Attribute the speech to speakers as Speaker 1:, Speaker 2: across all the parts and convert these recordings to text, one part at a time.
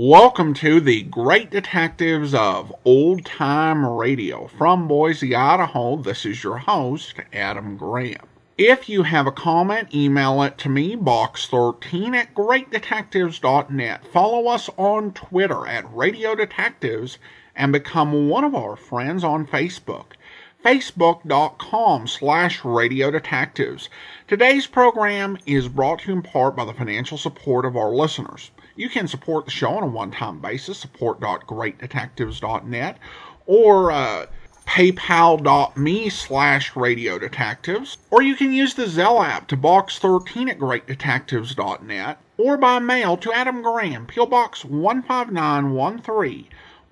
Speaker 1: Welcome to the Great Detectives of Old Time Radio. From Boise, Idaho, this is your host, Adam Graham. If you have a comment, email it to me, box13 at greatdetectives.net. Follow us on Twitter at Radio Detectives and become one of our friends on Facebook. Facebook.com/Radio Detectives. Today's program is brought to you in part by the financial support of our listeners. You can support the show on a one-time basis, support.greatdetectives.net, or paypal.me/Radio Detectives, or you can use the Zelle app to box13 at greatdetectives.net, or by mail to Adam Graham, P.O. Box 15913,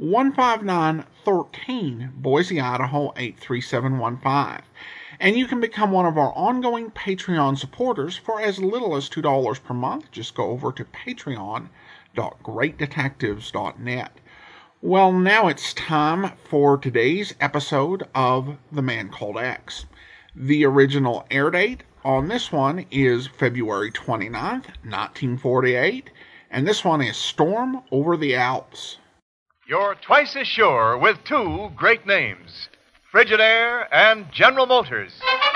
Speaker 1: 15913, Boise, Idaho 83715. And you can become one of our ongoing Patreon supporters for as little as $2 per month. Just go over to patreon.greatdetectives.net. Well, now it's time for today's episode of The Man Called X. The original air date on this one is February 29th, 1948, and this one is Storm Over the Alps.
Speaker 2: You're twice as sure with two great names, Frigidaire and General Motors.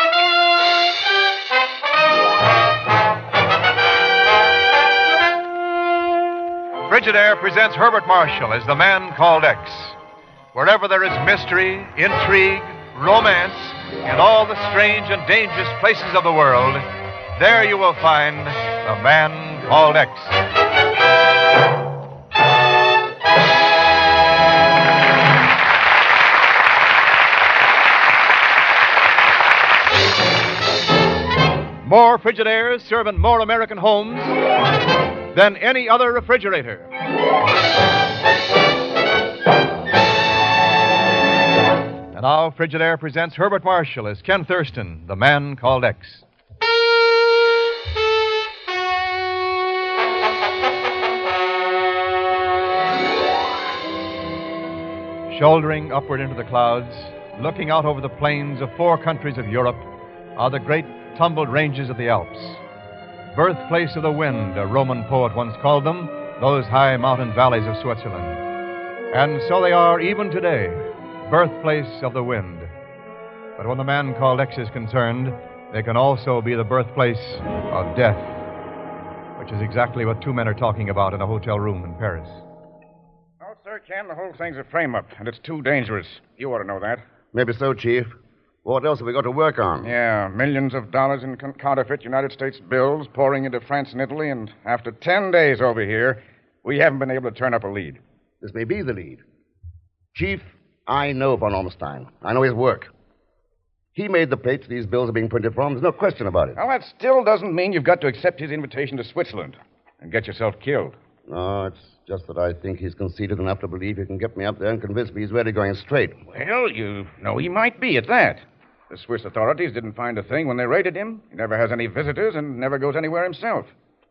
Speaker 2: Frigidaire presents Herbert Marshall as the Man Called X. Wherever there is mystery, intrigue, romance, in all the strange and dangerous places of the world, there you will find the Man Called X. More Frigidaires serve in more American homes than any other refrigerator. And now Frigidaire presents Herbert Marshall as Ken Thurston, the Man Called X. Shouldering upward into the clouds, looking out over the plains of 4 countries of Europe, are the great tumbled ranges of the Alps. Birthplace of the wind, a Roman poet once called them, those high mountain valleys of Switzerland. And so they are even today, birthplace of the wind. But when the Man Called X is concerned, they can also be the birthplace of death, which is exactly what 2 men are talking about in a hotel room in Paris.
Speaker 3: Oh, sir, Ken, the whole thing's a frame-up, and it's too dangerous. You ought to know that.
Speaker 4: Maybe so, Chief. What else have we got to work on?
Speaker 3: Yeah, millions of dollars in counterfeit United States bills pouring into France and Italy, and after 10 days over here, we haven't been able to turn up a lead.
Speaker 4: This may be the lead. Chief, I know von Ormstein. I know his work. He made the plates these bills are being printed from. There's no question about it.
Speaker 3: Well, that still doesn't mean you've got to accept his invitation to Switzerland and get yourself killed.
Speaker 4: No, it's just that I think he's conceited enough to believe he can get me up there and convince me he's really going straight.
Speaker 3: Well, you know he might be at that. The Swiss authorities didn't find a thing when they raided him. He never has any visitors and never goes anywhere himself.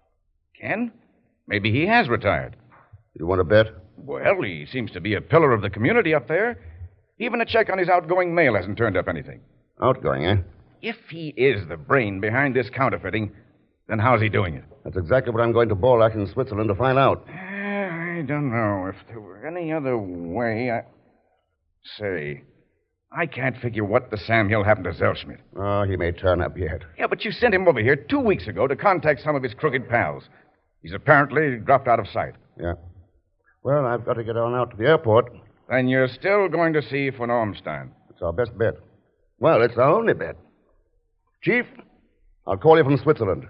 Speaker 3: Ken, maybe he has retired.
Speaker 4: You want to bet?
Speaker 3: Well, he seems to be a pillar of the community up there. Even a check on his outgoing mail hasn't turned up anything.
Speaker 4: Outgoing, eh?
Speaker 3: If he is the brain behind this counterfeiting, then how's he doing it?
Speaker 4: That's exactly what I'm going to Borlak in Switzerland to find out.
Speaker 3: I don't know. If there were any other way, Say, I can't figure what the Sam Hill happened to Zellschmidt.
Speaker 4: Oh, he may turn up yet.
Speaker 3: Yeah, but you sent him over here 2 weeks ago to contact some of his crooked pals. He's apparently dropped out of sight.
Speaker 4: Yeah. Well, I've got to get on out to the airport.
Speaker 3: Then you're still going to see von Ormstein.
Speaker 4: It's our best bet. Well, it's our only bet. Chief, I'll call you from Switzerland.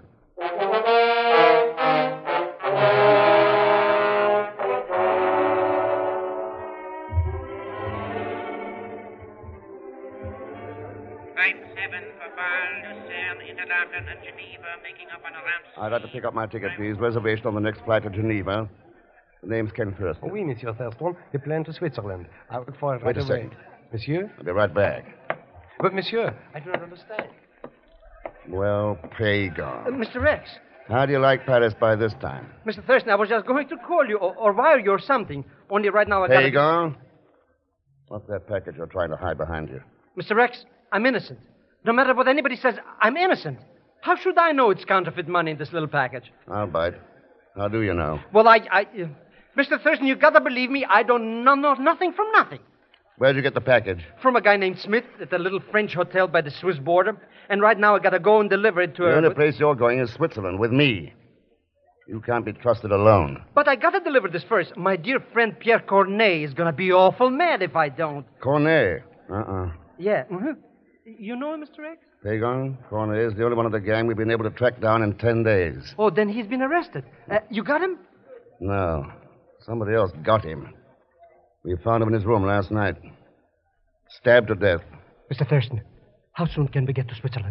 Speaker 5: And Geneva, making up on a ramp.
Speaker 4: I'd like to pick up my ticket, please. Reservation on the next flight to Geneva. The name's Ken Thurston.
Speaker 6: Oui, Monsieur Thurston. The plane to Switzerland. I will fly right
Speaker 4: Wait a
Speaker 6: away.
Speaker 4: second.
Speaker 6: Monsieur?
Speaker 4: I'll be right back.
Speaker 6: But, Monsieur, I do not understand.
Speaker 4: Well, pray God.
Speaker 7: Mr. Rex.
Speaker 4: How do you like Paris by this time?
Speaker 7: Mr. Thurston, I was just going to call you or wire you or something. Only right now I got...
Speaker 4: Pagan? What's that package you're trying to hide behind you?
Speaker 7: Mr. Rex, I'm innocent. No matter what anybody says, I'm innocent. How should I know it's counterfeit money in this little package?
Speaker 4: I'll bite. How do you know?
Speaker 7: Well, Mr. Thurston, you gotta believe me. I don't know nothing from nothing.
Speaker 4: Where'd you get the package?
Speaker 7: From a guy named Smith at the little French hotel by the Swiss border. And right now I gotta go and deliver it to
Speaker 4: The
Speaker 7: her.
Speaker 4: only place you're going is Switzerland with me. You can't be trusted alone.
Speaker 7: But I gotta deliver this first. My dear friend Pierre Cornet is gonna be awful mad if I don't.
Speaker 4: Cornet?
Speaker 7: Yeah. Mm-hmm. You know him, Mr. X?
Speaker 4: Pagon? Cornet is the only one of the gang we've been able to track down in 10 days.
Speaker 7: Oh, then he's been arrested. You got him?
Speaker 4: No. Somebody else got him. We found him in his room last night. Stabbed to death.
Speaker 7: Mr. Thurston, how soon can we get to Switzerland?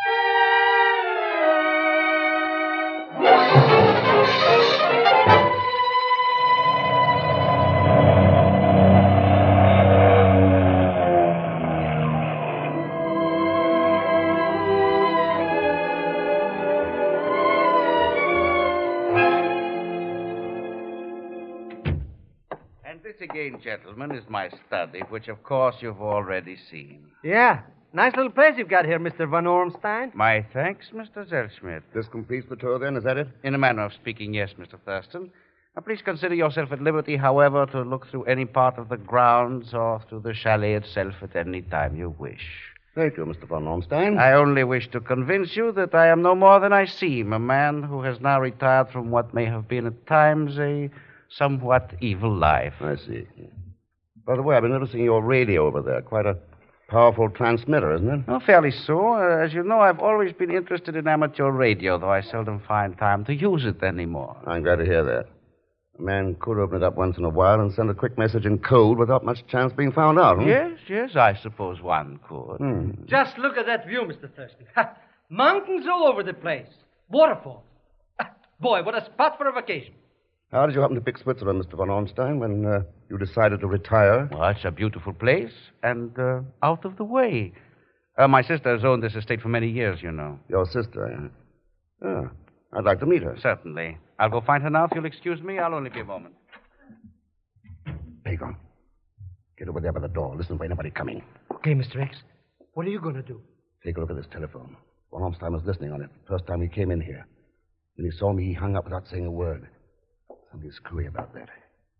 Speaker 8: Again, gentlemen, is my study, which, of course, you've already seen.
Speaker 7: Yeah. Nice little place you've got here, Mr. Von Ormstein.
Speaker 8: My thanks, Mr. Zellschmidt.
Speaker 4: This completes the tour, then, is that it?
Speaker 8: In a manner of speaking, yes, Mr. Thurston. Now, please consider yourself at liberty, however, to look through any part of the grounds or through the chalet itself at any time you wish.
Speaker 4: Thank you, Mr. Von Ormstein.
Speaker 8: I only wish to convince you that I am no more than I seem, a man who has now retired from what may have been at times a somewhat evil life.
Speaker 4: I see. By the way, I've been noticing your radio over there. Quite a powerful transmitter, isn't it?
Speaker 8: Oh, fairly so. As you know, I've always been interested in amateur radio, though I seldom find time to use it anymore.
Speaker 4: I'm glad to hear that. A man could open it up once in a while and send a quick message in code without much chance being found out,
Speaker 8: Yes, I suppose one could.
Speaker 7: Just look at that view, Mr. Thurston. Mountains all over the place. Waterfalls. Boy, what a spot for a vacation.
Speaker 4: How did you happen to pick Switzerland, Mr. Von Ormstein, when you decided to retire?
Speaker 8: Well, it's a beautiful place and out of the way. My sister has owned this estate for many years, you know.
Speaker 4: Your sister, Oh, I'd like to meet her.
Speaker 8: Certainly. I'll go find her now if you'll excuse me. I'll only be a moment.
Speaker 4: Pagon, get over there by the door. Listen for anybody coming.
Speaker 7: Okay, Mr. X. What are you going to do?
Speaker 4: Take a look at this telephone. Von Ormstein was listening on it first time he came in here. When he saw me, he hung up without saying a word. Something screwy about that.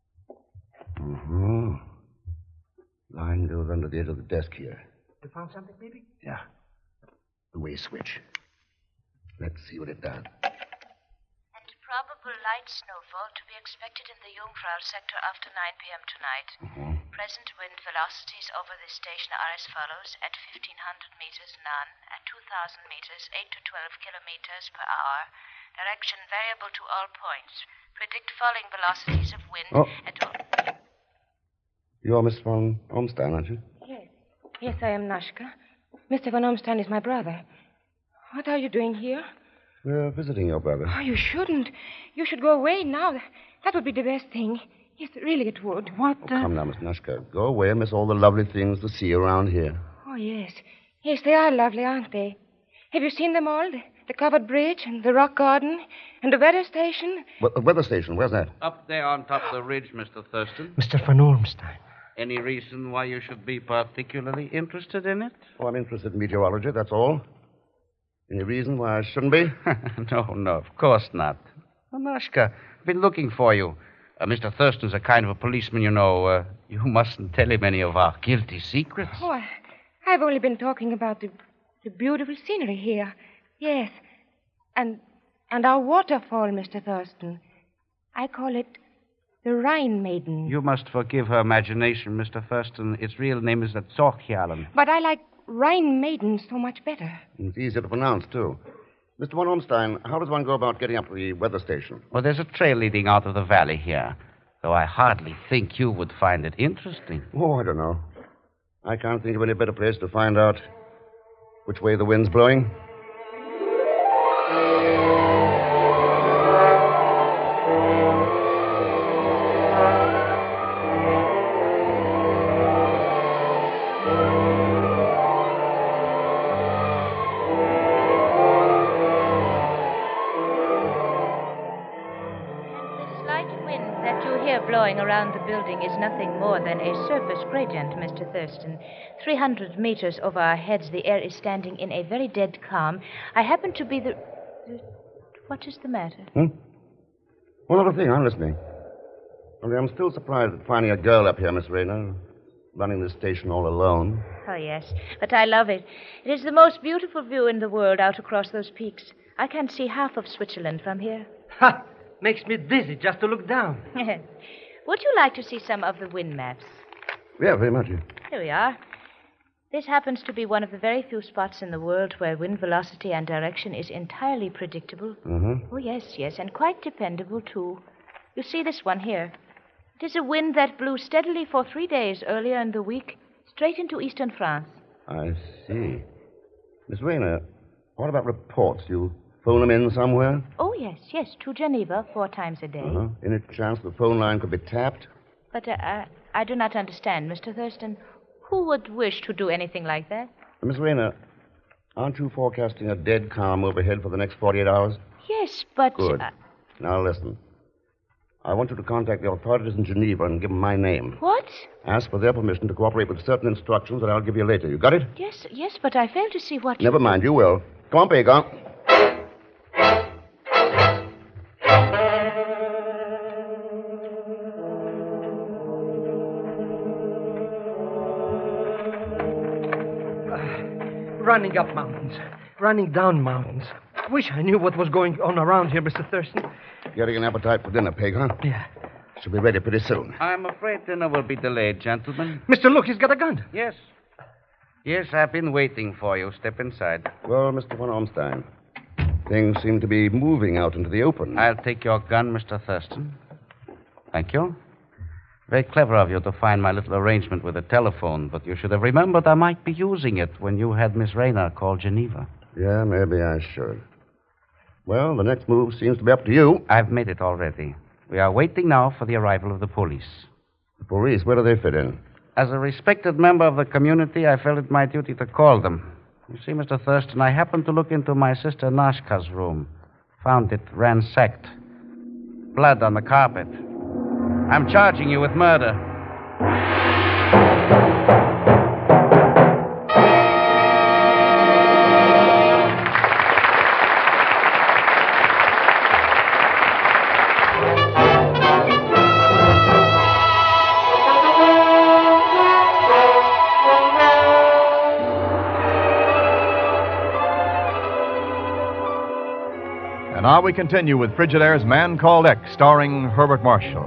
Speaker 4: Line goes under the edge of the desk here.
Speaker 7: You found something, baby?
Speaker 4: Yeah. The way switch. Let's see what it does.
Speaker 9: And probable light snowfall to be expected in the Jungfrau sector after 9 p.m. tonight. Present wind velocities over this station are as follows. At 1,500 meters, none. At 2,000 meters, 8 to 12 kilometers per hour. Direction variable to all points. Predict falling velocities of wind at all.
Speaker 4: You're Miss Von Ormstein, aren't you?
Speaker 10: Yes. Yes, I am Nashka. Mr. Von Ormstein is my brother. What are you doing here?
Speaker 4: We're visiting your brother.
Speaker 10: Oh, you shouldn't. You should go away now. That would be the best thing. Yes, really it would. What?
Speaker 4: Come now, Miss Nashka. Go away and miss all the lovely things to see around here.
Speaker 10: Oh, yes. Yes, they are lovely, aren't they? Have you seen them all? The covered bridge and the rock garden and the weather station?
Speaker 4: Weather station, where's that?
Speaker 8: Up there on top of the ridge, Mr. Thurston.
Speaker 7: Mr. Van Ormstein.
Speaker 8: Any reason why you should be particularly interested in it?
Speaker 4: Oh, I'm interested in meteorology, that's all. Any reason why I shouldn't be?
Speaker 8: No, of course not. Nashka, I've been looking for you. Mr. Thurston's a kind of a policeman, you know. You mustn't tell him any of our guilty secrets.
Speaker 10: Oh, I've only been talking about the beautiful scenery here. Yes. And our waterfall, Mr. Thurston. I call it the Rhine Maiden.
Speaker 8: You must forgive her imagination, Mr. Thurston. Its real name is the Zorkjalen.
Speaker 10: But I like Rhine Maiden so much better.
Speaker 4: It's easier to pronounce, too. Mr. Von Ormstein, how does one go about getting up to the weather station?
Speaker 8: Well, there's a trail leading out of the valley here, though I hardly think you would find it interesting.
Speaker 4: Oh, I don't know. I can't think of any better place to find out which way the wind's blowing.
Speaker 9: Blowing around the building is nothing more than a surface gradient, Mr. Thurston. 300 meters over our heads, the air is standing in a very dead calm. I happen to be the... What is the matter?
Speaker 4: One other thing, I'm listening. Only I'm still surprised at finding a girl up here, Miss Rayner, running this station all alone.
Speaker 9: Oh, yes. But I love it. It is the most beautiful view in the world out across those peaks. I can see half of Switzerland from here.
Speaker 7: Ha! Makes me dizzy just to look down.
Speaker 9: Would you like to see some of the wind maps?
Speaker 4: Yeah, very much.
Speaker 9: Here we are. This happens to be one of the very few spots in the world where wind velocity and direction is entirely predictable.
Speaker 4: Mm-hmm.
Speaker 9: Oh, yes, and quite dependable, too. You see this one here. It is a wind that blew steadily for 3 days earlier in the week, straight into eastern France.
Speaker 4: I see. Miss Rayner, what about reports? You phone them in somewhere?
Speaker 9: Oh, yes, to Geneva 4 times a day.
Speaker 4: Uh-huh. Any chance the phone line could be tapped?
Speaker 9: But I do not understand, Mr. Thurston. Who would wish to do anything like that?
Speaker 4: Miss Rayner, aren't you forecasting a dead calm overhead for the next 48 hours?
Speaker 9: Yes, but...
Speaker 4: Good. Now listen. I want you to contact the authorities in Geneva and give them my name.
Speaker 9: What?
Speaker 4: Ask for their permission to cooperate with certain instructions that I'll give you later. You got it?
Speaker 9: Yes, but I fail to see what...
Speaker 4: Never mind, you will. Come on, Pagon.
Speaker 7: Running up mountains, running down mountains. Wish I knew what was going on around here, Mr. Thurston.
Speaker 4: Getting an appetite for dinner, Peg, huh?
Speaker 7: Yeah.
Speaker 4: Should be ready pretty soon.
Speaker 8: I'm afraid dinner will be delayed, gentlemen.
Speaker 7: Mr. Look, he's got a gun.
Speaker 8: Yes. Yes, I've been waiting for you. Step inside.
Speaker 4: Well, Mr. von Ormstein, things seem to be moving out into the open.
Speaker 8: I'll take your gun, Mr. Thurston. Thank you. Very clever of you to find my little arrangement with the telephone, but you should have remembered I might be using it when you had Miss Rayner call Geneva.
Speaker 4: Yeah, maybe I should. Well, the next move seems to be up to you.
Speaker 8: I've made it already. We are waiting now for the arrival of the police.
Speaker 4: The police, where do they fit in?
Speaker 8: As a respected member of the community, I felt it my duty to call them. You see, Mr. Thurston, I happened to look into my sister Nashka's room. Found it ransacked. Blood on the carpet. I'm charging you with murder.
Speaker 2: And now we continue with Frigidaire's Man Called X, starring Herbert Marshall.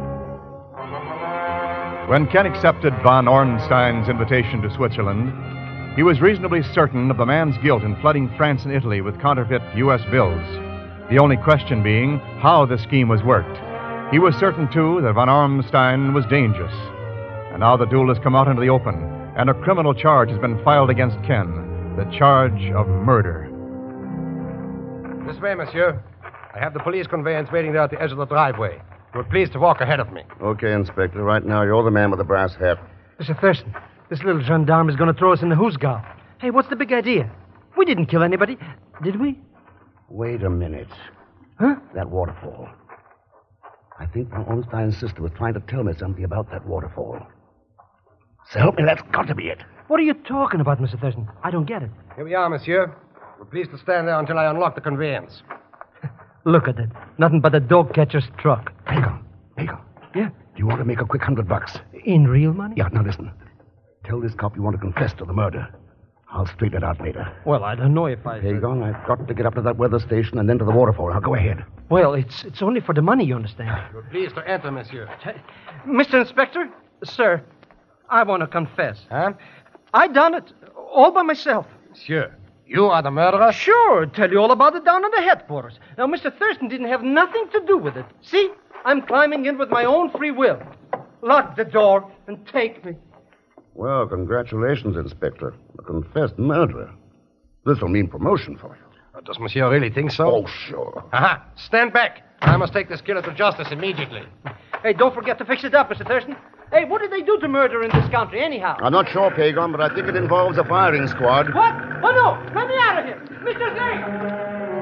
Speaker 2: When Ken accepted von Ornstein's invitation to Switzerland, he was reasonably certain of the man's guilt in flooding France and Italy with counterfeit U.S. bills. The only question being how the scheme was worked. He was certain, too, that von Ornstein was dangerous. And now the duel has come out into the open, and a criminal charge has been filed against Ken, the charge of murder.
Speaker 6: This way, monsieur. I have the police conveyance waiting there at the edge of the driveway. You will please to walk ahead of me.
Speaker 4: Okay, Inspector. Right now, you're the man with the brass hat.
Speaker 7: Mr. Thurston, this little gendarme is going to throw us in the hoosgow. Hey, what's the big idea? We didn't kill anybody, did we?
Speaker 4: Wait a minute.
Speaker 7: Huh?
Speaker 4: That waterfall. I think von Ornstein's sister was trying to tell me something about that waterfall. So help me, that's got to be it.
Speaker 7: What are you talking about, Mr. Thurston? I don't get it.
Speaker 6: Here we are, monsieur. We're pleased to stand there until I unlock the conveyance.
Speaker 7: Look at it. Nothing but a dog catcher's truck.
Speaker 4: Pago.
Speaker 7: Yeah?
Speaker 4: Do you want to make a quick $100?
Speaker 7: In real money?
Speaker 4: Yeah, now listen. Tell this cop you want to confess to the murder. I'll straighten it out later.
Speaker 7: Well, I don't know if I...
Speaker 4: Pagon, I've got to get up to that weather station and then to the waterfall. Now, go ahead.
Speaker 7: Well, it's only for the money, you understand.
Speaker 6: You're pleased to enter, monsieur.
Speaker 7: Mr. Inspector? Sir, I want to confess.
Speaker 6: Huh?
Speaker 7: I done it. All by myself.
Speaker 6: Monsieur, you are the murderer?
Speaker 7: Sure. Tell you all about it down at the headquarters. Now, Mr. Thurston didn't have nothing to do with it. See? I'm climbing in with my own free will. Lock the door and take me.
Speaker 4: Well, congratulations, Inspector. A confessed murderer. This'll mean promotion for you.
Speaker 6: Does monsieur really think so?
Speaker 4: Oh, sure.
Speaker 6: Aha! Stand back. I must take this killer to justice immediately.
Speaker 7: Hey, don't forget to fix it up, Mr. Thurston. Hey, what did they do to murder in this country, anyhow?
Speaker 4: I'm not sure, Pagon, but I think it involves a firing squad.
Speaker 7: What? Oh, no! Let me out of here! Mr. Zane!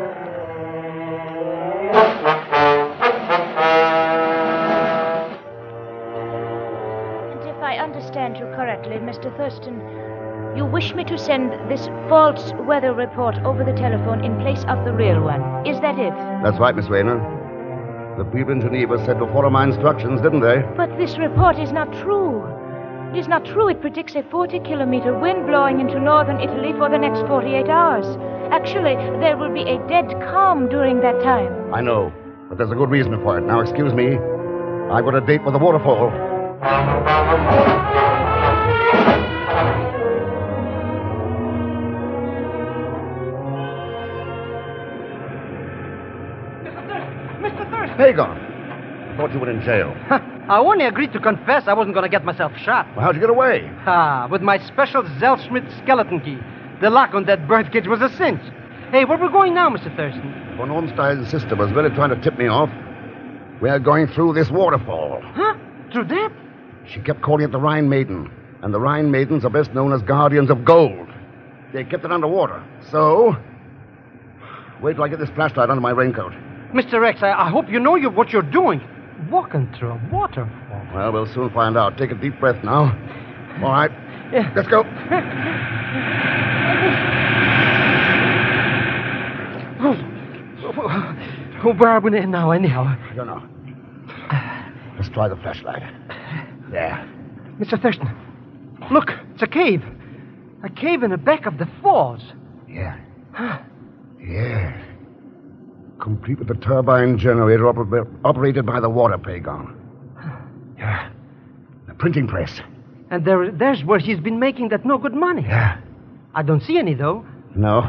Speaker 9: If I understand you correctly, Mr. Thurston, you wish me to send this false weather report over the telephone in place of the real one. Is that it?
Speaker 4: That's right, Miss Rayner. The people in Geneva said to follow my instructions, didn't they?
Speaker 10: But this report is not true. It is not true. It predicts a 40-kilometer wind blowing into northern Italy for the next 48 hours. Actually, there will be a dead calm during that time.
Speaker 4: I know, but there's a good reason for it. Now, excuse me. I've got a date with the waterfall.
Speaker 7: Mr. Thurston!
Speaker 4: Pagon, thought you were in jail.
Speaker 7: I only agreed to confess I wasn't going to get myself shot.
Speaker 4: Well, how'd you get away?
Speaker 7: With my special Zellschmidt skeleton key. The lock on that bird cage was a cinch. Hey, where we're going now, Mr. Thurston?
Speaker 4: Von Ormstein's sister was really trying to tip me off. We're going through this waterfall.
Speaker 7: Huh? Through that?
Speaker 4: She kept calling it the Rhine Maiden. And the Rhine Maidens are best known as guardians of gold. They kept it underwater. So, wait till I get this flashlight under my raincoat.
Speaker 7: Mr. X, I hope you know what you're doing. Walking through a waterfall.
Speaker 4: Well, we'll soon find out. Take a deep breath now. All right.
Speaker 7: Yeah.
Speaker 4: Let's go.
Speaker 7: Where are we now, anyhow?
Speaker 4: I don't know. Let's try the flashlight. There.
Speaker 7: Mr. Thurston, look, it's a cave. A cave in the back of the falls.
Speaker 4: Yeah. Yeah. Complete with the turbine generator operated by the water Pagon. Yeah. The printing press.
Speaker 7: And there's where he's been making that no-good money.
Speaker 4: Yeah.
Speaker 7: I don't see any, though.
Speaker 4: No.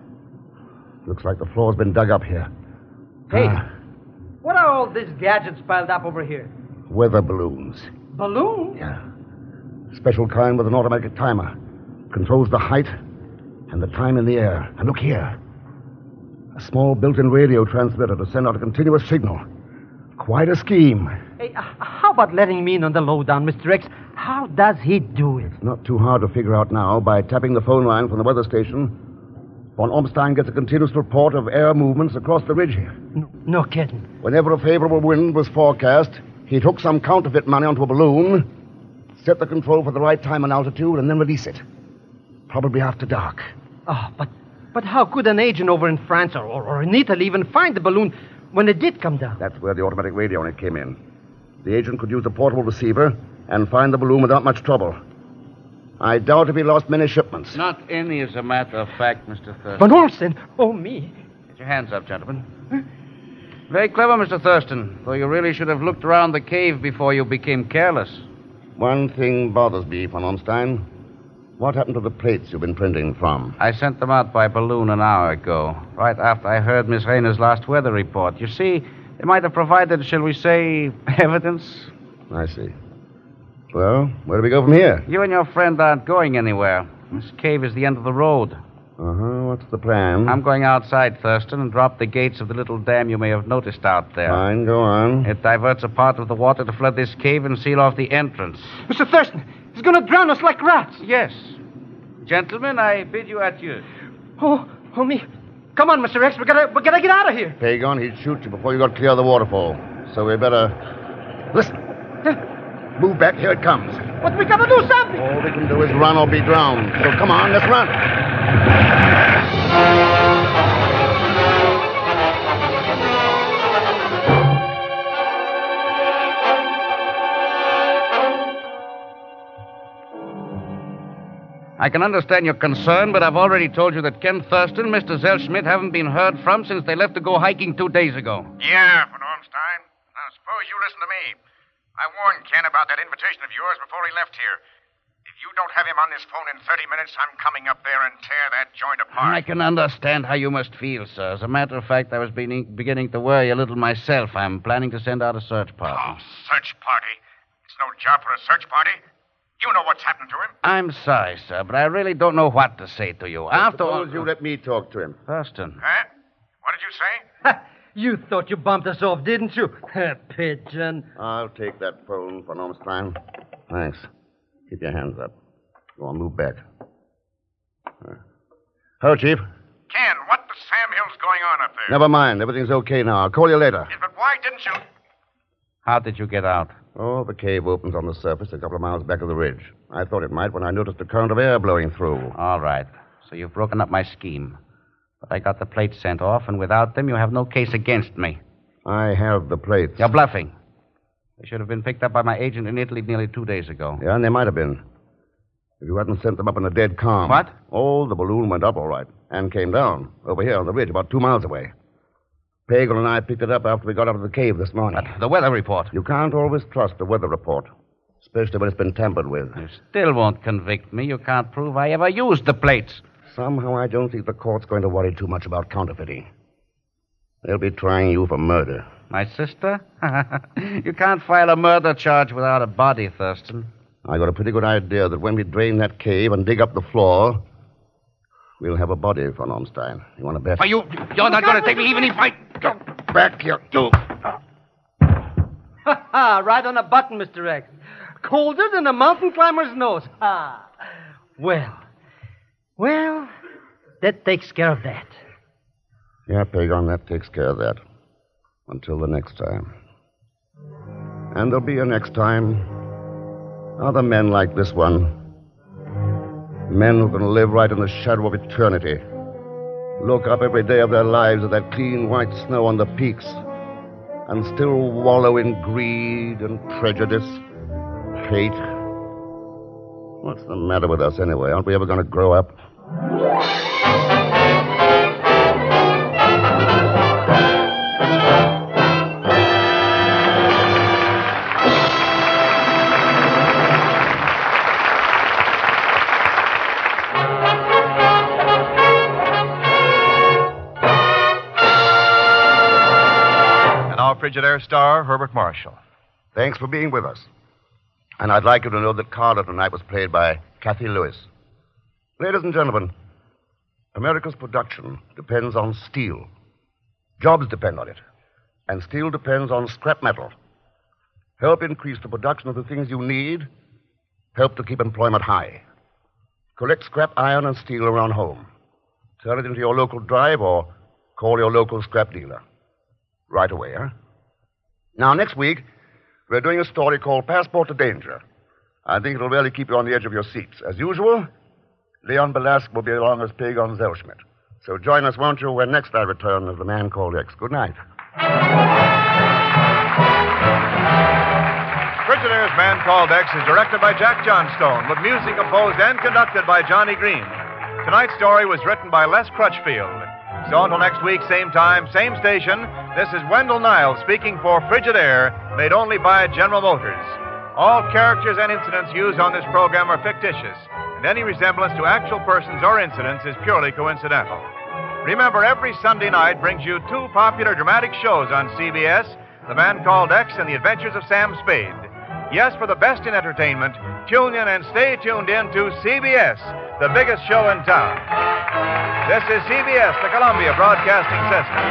Speaker 4: Looks like the floor's been dug up here.
Speaker 7: Hey, what are all these gadgets piled up over here?
Speaker 4: Weather balloons.
Speaker 7: Balloons?
Speaker 4: Yeah. Special kind with an automatic timer. Controls the height and the time in the air. And look here. A small built-in radio transmitter to send out a continuous signal. Quite a scheme.
Speaker 7: Hey, how about letting me in on the lowdown, Mr. X? How does he do it?
Speaker 4: It's not too hard to figure out now. By tapping the phone line from the weather station, von Ormstein gets a continuous report of air movements across the ridge here.
Speaker 7: No kidding.
Speaker 4: Whenever a favorable wind was forecast, he'd hook some counterfeit money onto a balloon, set the control for the right time and altitude, and then release it. Probably after dark.
Speaker 7: Oh, but how could an agent over in France or in Italy even find the balloon when it did come down?
Speaker 4: That's where the automatic radio on it came in. The agent could use a portable receiver and find the balloon without much trouble. I doubt if he lost many shipments.
Speaker 8: Not any, as a matter of fact, Mr. Thurston.
Speaker 7: Van Ormstein? Oh, me?
Speaker 8: Get your hands up, gentlemen. Very clever, Mr. Thurston, though you really should have looked around the cave before you became careless.
Speaker 4: One thing bothers me, von Ormstein. What happened to the plates you've been printing from?
Speaker 8: I sent them out by balloon an hour ago, right after I heard Miss Rayner's last weather report. You see, they might have provided, shall we say, evidence.
Speaker 4: I see. Well, where do we go from here?
Speaker 8: You and your friend aren't going anywhere. This cave is the end of the road.
Speaker 4: Uh-huh. What's the plan?
Speaker 8: I'm going outside, Thurston, and drop the gates of the little dam you may have noticed out there.
Speaker 4: Fine, go on.
Speaker 8: It diverts a part of the water to flood this cave and seal off the entrance.
Speaker 7: Mr. Thurston, he's going to drown us like rats.
Speaker 8: Yes. Gentlemen, I bid you adieu.
Speaker 7: Oh, me. Come on, Mr. X. We gotta get out of here.
Speaker 4: Pagon, he'd shoot you before you got clear of the waterfall. So we better... Listen. Move back. Here it comes.
Speaker 7: But we gotta do something.
Speaker 4: All we can do is run or be drowned. So come on, let's run.
Speaker 8: I can understand your concern, but I've already told you that Ken Thurston and Mr. Zellschmidt haven't been heard from since they left to go hiking 2 days ago.
Speaker 3: Yeah, von Ormstein. Now, suppose you listen to me. I warned Ken about that invitation of yours before he left here. If you don't have him on this phone in 30 minutes, I'm coming up there and tear that joint apart.
Speaker 8: I can understand how you must feel, sir. As a matter of fact, I was beginning to worry a little myself. I'm planning to send out a search party.
Speaker 3: Oh, search party? It's no job for a search party. You know what's happened to him.
Speaker 8: I'm sorry, sir, but I really don't know what to say to you. After all...
Speaker 4: Suppose you let me talk to him.
Speaker 8: Thurston.
Speaker 3: Huh? What did you say?
Speaker 7: You thought you bumped us off, didn't you? Pigeon.
Speaker 4: I'll take that phone, von Ormstein. Thanks. Keep your hands up. Go on, move back. Hello, Chief.
Speaker 3: Ken, what the Sam Hill's going on up there?
Speaker 4: Never mind. Everything's okay now. I'll call you later.
Speaker 3: Yes, but why didn't you...
Speaker 8: How did you get out?
Speaker 4: Oh, the cave opens on the surface a couple of miles back of the ridge. I thought it might when I noticed a current of air blowing through.
Speaker 8: All right. So you've broken up my scheme. But I got the plates sent off, and without them, you have no case against me.
Speaker 4: I have the plates.
Speaker 8: You're bluffing. They should have been picked up by my agent in Italy nearly 2 days ago.
Speaker 4: Yeah, and they might have been. If you hadn't sent them up in a dead calm.
Speaker 8: What?
Speaker 4: Oh, the balloon went up all right. And came down. Over here on the ridge, about 2 miles away. Pagan and I picked it up after we got out of the cave this morning.
Speaker 8: But the weather report.
Speaker 4: You can't always trust the weather report. Especially when it's been tampered with.
Speaker 8: You still won't convict me. You can't prove I ever used the plates.
Speaker 4: Somehow I don't think the court's going to worry too much about counterfeiting. They'll be trying you for murder.
Speaker 8: My sister? You can't file a murder charge without a body, Thurston.
Speaker 4: I got a pretty good idea that when we drain that cave and dig up the floor, we'll have a body, von Ormstein. You want to bet?
Speaker 3: You're not going to take me even if I...
Speaker 4: Go back here. Do.
Speaker 7: Ha! Right on a button, Mr. X. Colder than a mountain climber's nose. Ha! Well, that takes care of that.
Speaker 4: Yeah, Pagan, that takes care of that. Until the next time. And there'll be a next time. Other men like this one. Men who can live right in the shadow of eternity. Look up every day of their lives at that clean white snow on the peaks. And still wallow in greed and prejudice, hate. What's the matter with us anyway? Aren't we ever going to grow up?
Speaker 2: Frigidaire star Herbert Marshall.
Speaker 4: Thanks for being with us. And I'd like you to know that Carla tonight was played by Kathy Lewis. Ladies and gentlemen, America's production depends on steel. Jobs depend on it. And steel depends on scrap metal. Help increase the production of the things you need. Help to keep employment high. Collect scrap iron and steel around home. Turn it into your local drive or call your local scrap dealer. Right away, huh? Now, next week, we're doing a story called Passport to Danger. I think it'll really keep you on the edge of your seats. As usual, Leon Belasque will be along as Pagan Zellschmidt. So join us, won't you, when next I return as The Man Called X. Good night.
Speaker 2: Frigidaire's Man Called X is directed by Jack Johnstone, with music composed and conducted by Johnny Green. Tonight's story was written by Les Crutchfield. So until next week, same time, same station, this is Wendell Niles speaking for Frigidaire, made only by General Motors. All characters and incidents used on this program are fictitious, and any resemblance to actual persons or incidents is purely coincidental. Remember, every Sunday night brings you two popular dramatic shows on CBS, The Man Called X and The Adventures of Sam Spade. Yes, for the best in entertainment, tune in and stay tuned in to CBS, the biggest show in town. This is CBS, the Columbia Broadcasting System.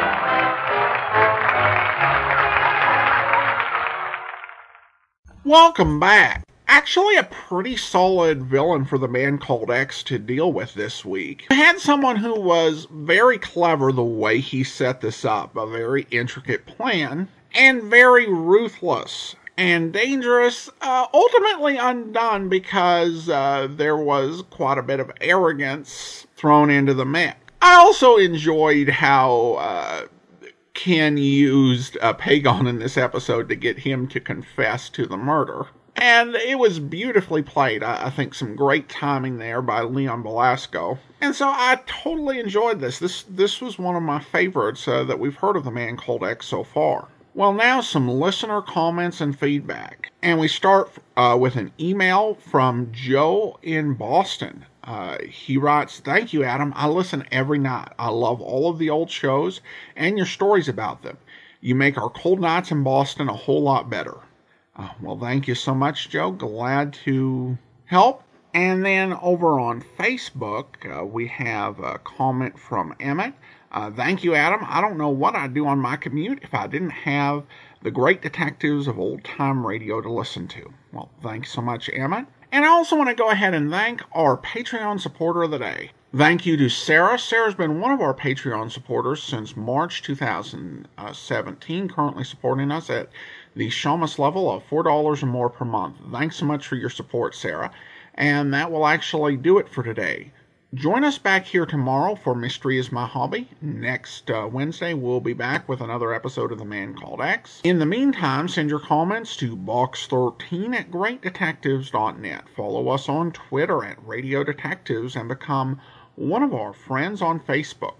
Speaker 1: Welcome back. Actually, a pretty solid villain for The Man Called X to deal with this week. We had someone who was very clever the way he set this up, a very intricate plan, and very ruthless and dangerous, ultimately undone because there was quite a bit of arrogance thrown into the mix. I also enjoyed how Ken used Pagan in this episode to get him to confess to the murder. And it was beautifully played. I think some great timing there by Leon Belasco. And so I totally enjoyed this. This was one of my favorites that we've heard of The Man Called X so far. Well, now some listener comments and feedback. And we start with an email from Joe in Boston. He writes, "Thank you, Adam. I listen every night. I love all of the old shows and your stories about them. You make our cold nights in Boston a whole lot better." Well, thank you so much, Joe. Glad to help. And then over on Facebook, we have a comment from Emmett. "Thank you, Adam. I don't know what I'd do on my commute if I didn't have the great detectives of old-time radio to listen to." Well, thanks so much, Emmett. And I also want to go ahead and thank our Patreon supporter of the day. Thank you to Sarah. Sarah's been one of our Patreon supporters since March 2017, currently supporting us at the Shamus level of $4 or more per month. Thanks so much for your support, Sarah. And that will actually do it for today. Join us back here tomorrow for Mystery is My Hobby. Next Wednesday, we'll be back with another episode of The Man Called X. In the meantime, send your comments to box13@greatdetectives.net. Follow us on Twitter @Radio Detectives and become one of our friends on Facebook,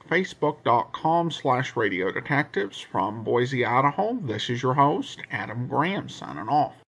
Speaker 1: facebook.com/Radio Detectives. From Boise, Idaho, this is your host, Adam Graham, signing off.